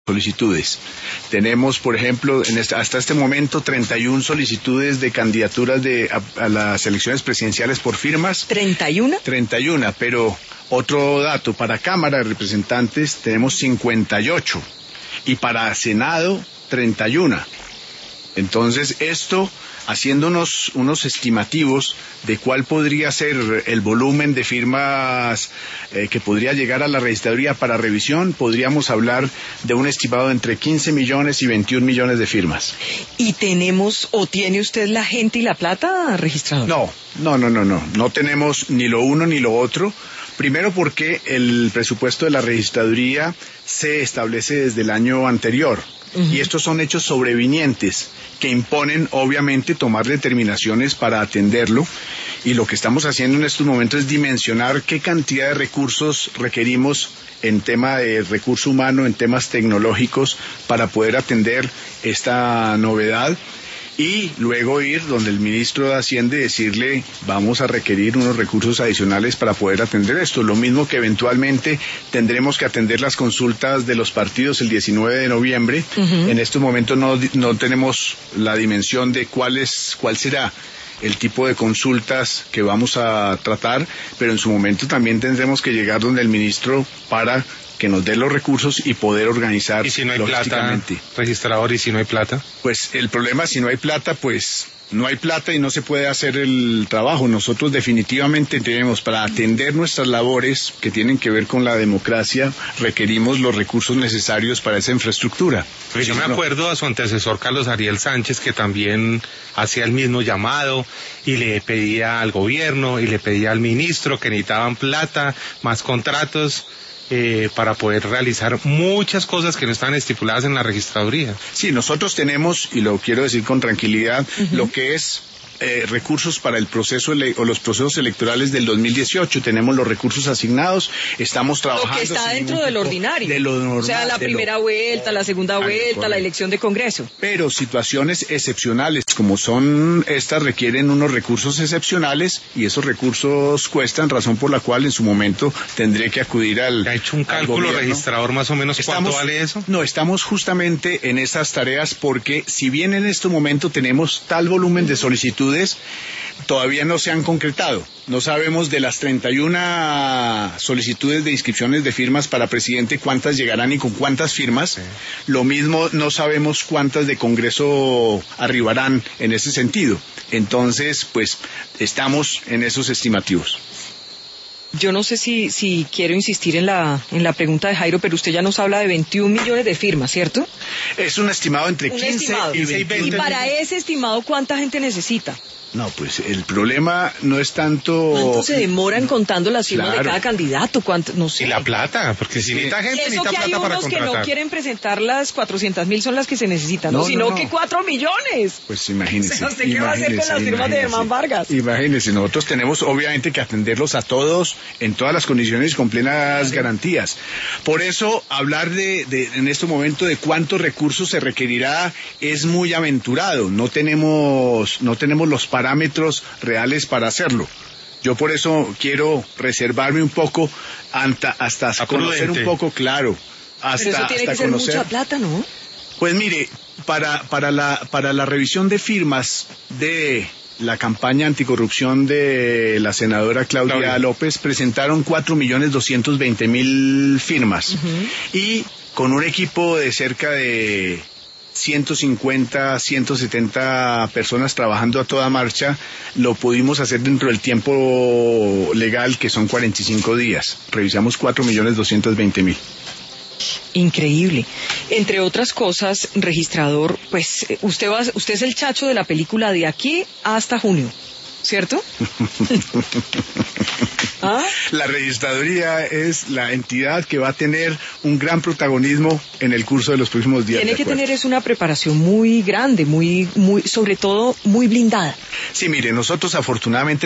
solicitudes. Tenemos, por ejemplo, hasta este momento 31 solicitudes de candidaturas a las elecciones presidenciales por firmas. ¿31? 31, pero otro dato, para Cámara de Representantes tenemos 58 y para Senado 31. Entonces esto, haciendo unos estimativos de cuál podría ser el volumen de firmas que podría llegar a la registraduría para revisión, podríamos hablar de un estimado de entre 15 millones y 21 millones de firmas. ¿Y tenemos o tiene usted la gente y la plata, registrador? No tenemos ni lo uno ni lo otro. Primero porque el presupuesto de la registraduría se establece desde el año anterior. Y estos son hechos sobrevinientes que imponen obviamente tomar determinaciones para atenderlo, y lo que estamos haciendo en estos momentos es dimensionar qué cantidad de recursos requerimos en tema de recurso humano, en temas tecnológicos, para poder atender esta novedad. Y luego ir donde el ministro de Hacienda y decirle, vamos a requerir unos recursos adicionales para poder atender esto. Lo mismo que eventualmente tendremos que atender las consultas de los partidos el 19 de noviembre. En estos momentos no tenemos la dimensión de cuál será el tipo de consultas que vamos a tratar, pero en su momento también tendremos que llegar donde el ministro para que nos dé los recursos y poder organizar. ¿Y si no hay plata, registrador, y si no hay plata? Pues el problema, si no hay plata, pues no hay plata y no se puede hacer el trabajo. Nosotros definitivamente tenemos, para atender nuestras labores que tienen que ver con la democracia, requerimos los recursos necesarios para esa infraestructura. Yo me acuerdo a su antecesor Carlos Ariel Sánchez, que también hacía el mismo llamado y le pedía al gobierno y le pedía al ministro que necesitaban plata, más contratos, para poder realizar muchas cosas que no están estipuladas en la registraduría. Sí, nosotros tenemos, y lo quiero decir con tranquilidad, lo que es recursos para el proceso o los procesos electorales del 2018. Tenemos los recursos asignados, estamos trabajando. Lo que está dentro del ordinario. De lo normal, o sea, la primera vuelta, la segunda vuelta, la elección de Congreso. Pero situaciones excepcionales como son estas requieren unos recursos excepcionales, y esos recursos cuestan, razón por la cual en su momento tendré que acudir al. ¿Ha hecho un cálculo, registrador, más o menos cuánto vale eso? No, estamos justamente en esas tareas, porque si bien en este momento tenemos tal volumen de solicitudes, todavía no se han concretado. No sabemos de las 31 solicitudes de inscripciones de firmas para presidente cuántas llegarán y con cuántas firmas. Sí. Lo mismo no sabemos cuántas de Congreso arribarán en ese sentido. Entonces, pues, estamos en esos estimativos. Yo no sé si quiero insistir en la pregunta de Jairo, pero usted ya nos habla de 21 millones de firmas, ¿cierto? Es un estimado entre 15 y 20. ¿Y para ese estimado cuánta gente necesita? No, pues el problema no es tanto. ¿Cuánto se demoran contando las firmas de cada candidato? ¿Cuánto? No sé. Y la plata, porque si necesita gente, necesita plata para contratar. Eso que hay unos que no quieren presentar las 400,000 son las que se necesitan, sino que 4 millones. Pues imagínese. O sea, ¿usted qué va a hacer con las firmas de Germán Vargas? Imagínese, nosotros tenemos obviamente que atenderlos a todos en todas las condiciones y con plenas garantías. Por eso, hablar en este momento de cuántos recursos se requerirá es muy aventurado. No tenemos los parámetros reales para hacerlo. Yo por eso quiero reservarme un poco hasta conocer un poco, claro. Pero eso tiene que ser mucha plata, ¿no? Pues mire, para la revisión de firmas de la campaña anticorrupción de la senadora Claudia López, presentaron 4.220.000 firmas. Y con un equipo de cerca de 150, 170 personas trabajando a toda marcha, lo pudimos hacer dentro del tiempo legal, que son 45 días. Revisamos 4.220.000. Increíble. Entre otras cosas, registrador, pues usted es el chacho de la película de aquí hasta junio, ¿cierto? ¿Ah? La registraduría es la entidad que va a tener un gran protagonismo en el curso de los próximos días. Tiene que tener una preparación muy grande, muy, sobre todo muy blindada. Sí, mire, nosotros afortunadamente